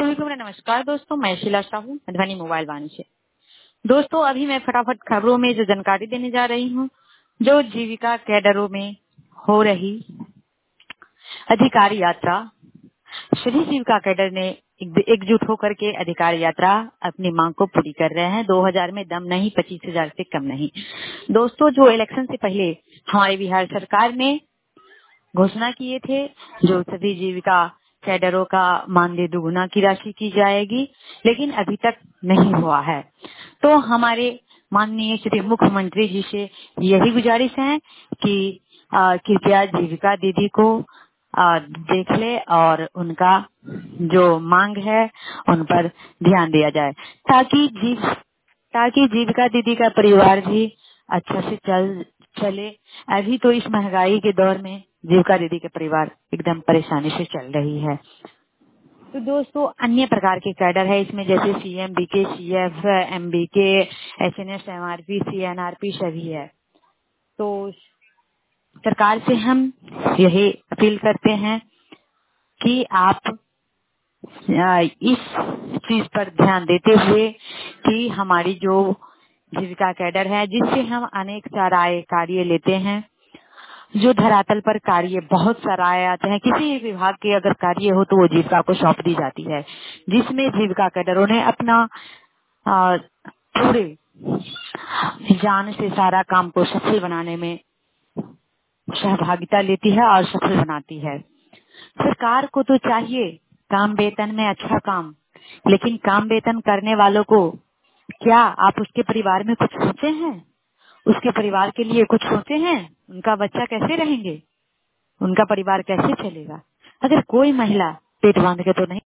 सभी को मेरा नमस्कार दोस्तों, मैं शीला साहू मधुबनी मोबाइल वाणी से। दोस्तों, अभी मैं फटाफट खबरों में जो जानकारी देने जा रही हूँ, जो जीविका कैडरों में हो रही अधिकारी यात्रा। सभी जीविका कैडर ने एकजुट होकर के अधिकारी यात्रा अपनी मांग को पूरी कर रहे हैं। 2000 में दम नहीं, 25,000 से कम नहीं। दोस्तों, जो इलेक्शन से पहले हमारी बिहार सरकार ने घोषणा किए थे, जो सभी जीविका कैडरों का मानदेय दुगुना की राशि की जाएगी, लेकिन अभी तक नहीं हुआ है। तो हमारे माननीय श्री मुख्यमंत्री जी से यही गुजारिश है कि कृपया जीविका दीदी को देख ले और उनका जो मांग है उन पर ध्यान दिया जाए, ताकि जीविका दीदी का परिवार भी अच्छा से चले। अभी तो इस महंगाई के दौर में जीविका दीदी के परिवार एकदम परेशानी से चल रही है। तो दोस्तों, अन्य प्रकार के कैडर है इसमें, जैसे CM, BK, CF, MBK, SNS, MRP, CNRP सभी है। तो सरकार से हम यही अपील करते हैं कि आप इस चीज पर ध्यान देते हुए कि हमारी जो जीविका कैडर है, जिससे हम अनेक सराय कार्य लेते हैं, जो धरातल पर कार्य बहुत सराय आते हैं, किसी विभाग के अगर कार्य हो तो वो जीविका को सौंप दी जाती है, जिसमें जीविका कैडरों ने अपना पूरे जान से सारा काम को सफल बनाने में सहभागिता लेती है और सफल बनाती है। सरकार को तो चाहिए काम वेतन में अच्छा काम, लेकिन काम वेतन करने वालों को क्या आप उसके परिवार में कुछ सोचे हैं? उसके परिवार के लिए कुछ सोचे हैं? उनका बच्चा कैसे रहेंगे? उनका परिवार कैसे चलेगा? अगर कोई महिला पेट बांध के तो नहीं